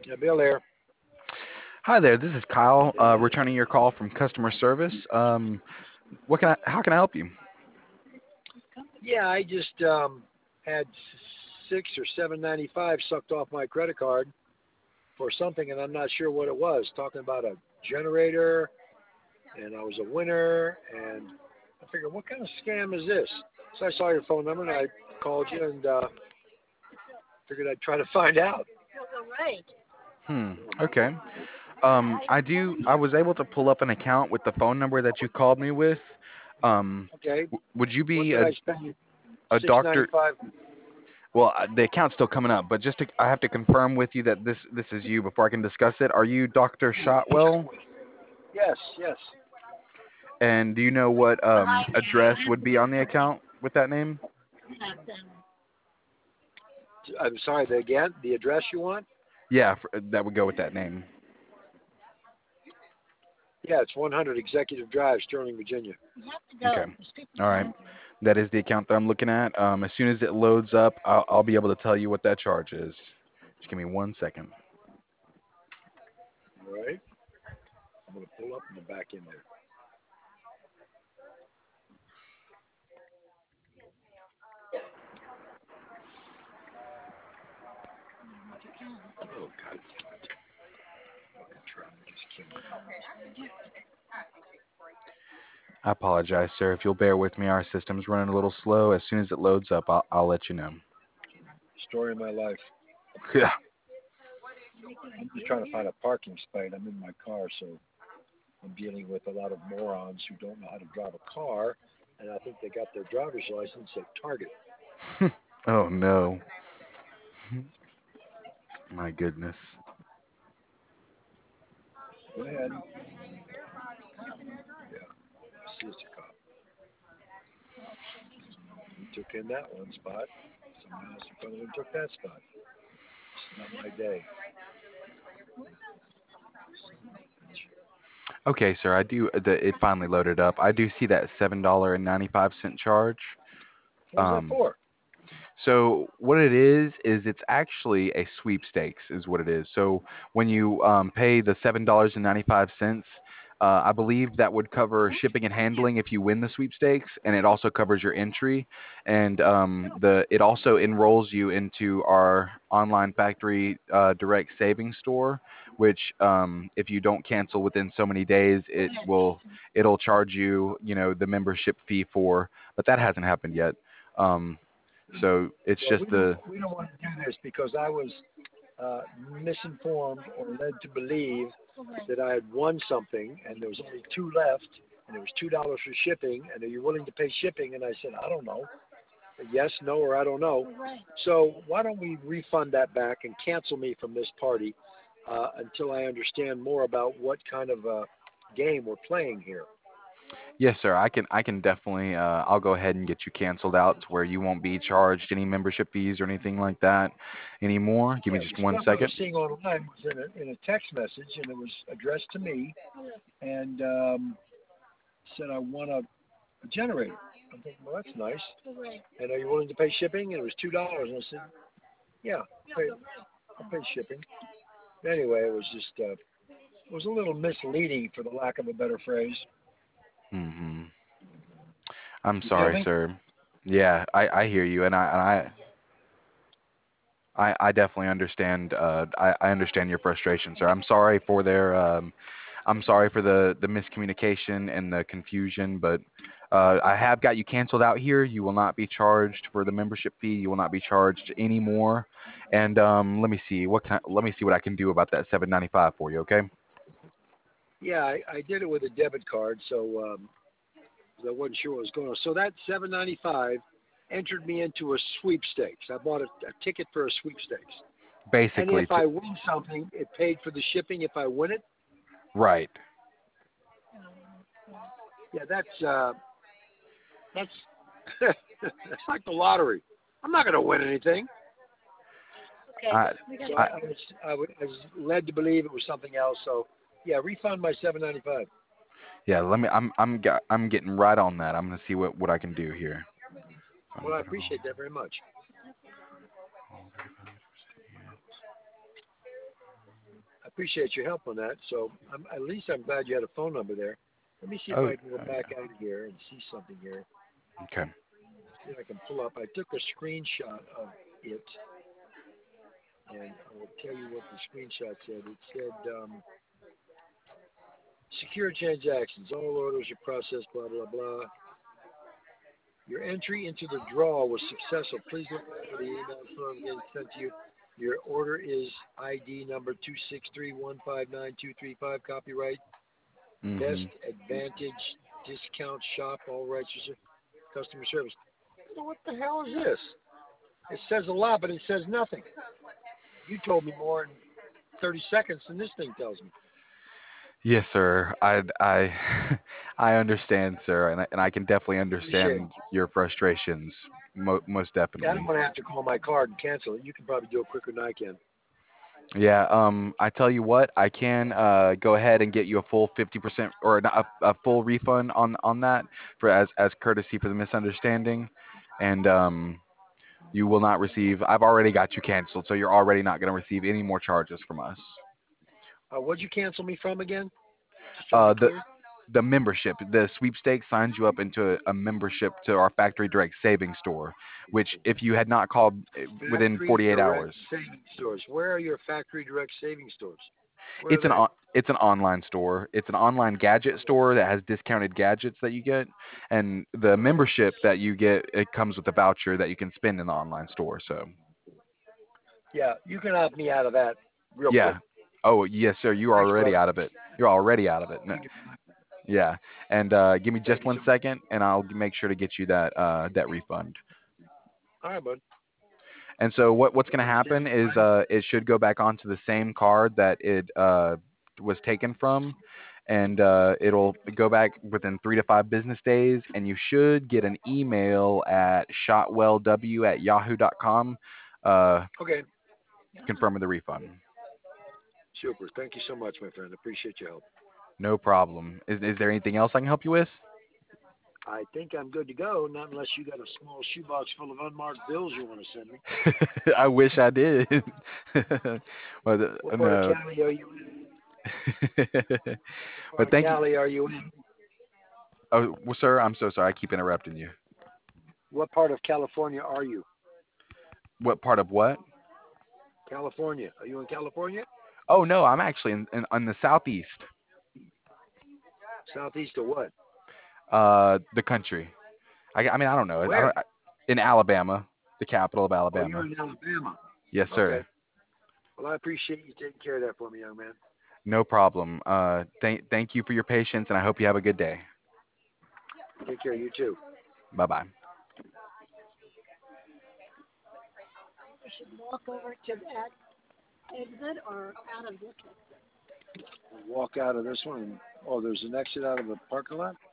Yeah, Bill here. Hi there, this is Kyle, returning your call from customer service. How can I help you? Yeah, I just had 6 or 7.95 sucked off my credit card for something, and I'm not sure what it was. Talking about a generator, and I was a winner, and I figured, what kind of scam is this? So I saw your phone number, and I called you, and figured I'd try to find out. Okay. I was able to pull up an account with the phone number that you called me with. Um, Okay, would you what be did I spend a six ninety doctor? five? Well, the account's still coming up, but I have to confirm with you that this is you before I can discuss it. Are you Dr. Shotwell? Yes, yes. And do you know what address would be on the account with that name? I'm sorry. Again, the address you want? Yeah, that would go with that name. Yeah, it's 100 Executive Drive, Sterling, Virginia. Okay. All right. That is the account that I'm looking at. As soon as it loads up, I'll be able to tell you what that charge is. Just give me 1 second. All right. I'm going to pull up in the back end there. Oh, God. Fucking traffic is killing me. I apologize, sir. If you'll bear with me, our system's running a little slow. As soon as it loads up, I'll let you know. Story of my life. Yeah. I'm just trying to find a parking spot. I'm in my car, so I'm dealing with a lot of morons who don't know how to drive a car, and I think they got their driver's license at Target. Oh no. My goodness. Go ahead. Yeah, see, it's a cop. He took in that one spot. Someone else in front of him took that spot. It's not my day. Okay, sir. It finally loaded up. I do see that $7.95 charge. What was that Um, for? So what it is it's actually a sweepstakes, is what it is. So when you pay the $7.95, I believe that would cover shipping and handling if you win the sweepstakes, and it also covers your entry, and the it also enrolls you into our online factory direct savings store, which if you don't cancel within so many days, it'll charge you, the membership fee for, but that hasn't happened yet. Um, so it's Well, just the we don't want to do this because I was uh, misinformed or led to believe that I had won something, and there was only two left, and it was $2 for shipping, and are you willing to pay shipping? And I said, I don't know. Yes, no, or I don't know. So why don't we refund that back and cancel me from this party until I understand more about what kind of game we're playing here? yes, sir. I can definitely I'll go ahead and get you canceled out to where you won't be charged any membership fees or anything like that anymore. Give me Yeah, just the one stuff I was second. seeing online was in a text message, and it was addressed to me, and said I want a generator. I'm thinking, well, that's nice. And are you willing to pay shipping? And it was $2. And I said, yeah, I'll pay shipping. Anyway, it was just it was a little misleading, for the lack of a better phrase. Hmm. I'm You feel sorry, me? sir. Yeah, I hear you, and I definitely understand. I understand your frustration, sir. I'm sorry for the miscommunication and the confusion, but I have got you canceled out here. You will not be charged for the membership fee. You will not be charged anymore. And let me see what I can do about that 7.95 for you. Okay? Yeah, I did it with a debit card, so 'cause I wasn't sure what was going on. So that 7.95 entered me into a sweepstakes. I bought a ticket for a sweepstakes. And Basically, if I win something, it paid for the shipping. If I win it, right. yeah, that's that's like the lottery. I'm not going to win anything. I, So I, I was led to believe it was something else. So yeah, refund my 7.95. yeah. I'm getting right on that. I'm gonna see what I can do here. Well, I appreciate that very much. appreciate your help on that. So at least I'm glad you had a phone number there. Let me see if Oh, I can go back yeah. out here and see something here. Okay. See if I can pull up. I took a screenshot of it, and I will tell you what the screenshot said. It said, secure transactions. All orders are processed, blah, blah, blah. Your entry into the draw was successful. Please look for the email form getting sent to you. Your order is ID number 263159235, copyright Best Mhm. Advantage Discount Shop, all rights reserved, customer service. What the hell is this? It says a lot, but it says nothing. You told me more in 30 seconds than this thing tells me. Yes, sir. I I understand, sir, and I can definitely Appreciate it. understand your frustrations. Most Yeah, I don't definitely. want to have to call my card and cancel it. You can probably do it quicker than I can. Yeah. I tell you what, I can go ahead and get you a full 50% or a full refund on that for as courtesy for the misunderstanding, and you will not receive. I've already got you canceled, so you're already not going to receive any more charges from us. What'd you cancel me from again? Just so I'm Uh, the clear. the membership, the sweepstakes signs you up into a membership to our Factory Direct Savings Store, which if you had not called within Factory 48 Direct hours, Savings Stores. Where are your Factory Direct Savings Stores? Where are it's they? it's an online store. It's an online gadget store that has discounted gadgets that you get, and the Okay. membership that you get, it comes with a voucher that you can spend in the online store. So Yeah, you can opt me out of that real quick. yeah. Oh yes, sir. You are Thanks, already brother. out of it. You're already out of it. No, You can, yeah. And give me thank just you one so much. second, and I'll make sure to get you that refund. All right, bud. And so what's going to I'm happen standing is by. it should go back onto the same card that it was taken from, and it'll go back within 3 to 5 business days, and you should get an email at shotwellw@yahoo.com uh, Okay. confirming the refund. Super. Thank you so much, my friend. Appreciate your help. No problem. Is there anything else I can help you with? I think I'm good to go, not unless you got a small shoebox full of unmarked bills you want to send me. I wish I did. but What part of no. Cali are you in? What But part of thank you. Cali are you in? Oh, well, sir, I'm so sorry. I keep interrupting you. What part of California are you? What part of what? California. Are you in California? Oh no, I'm actually in the southeast, Southeast of what? the country. I mean, I don't know. Where? In Alabama, the capital of Oh, you're Alabama. in Alabama. Yes, Okay. sir. Well, I appreciate you taking care of that for me, young man. No problem. Thank you for your patience, and I hope you have a good day. Take care. You too. Bye bye. We should walk over to that exit or out of this exit. Walk out of this one. Oh, there's an exit out of the parking lot?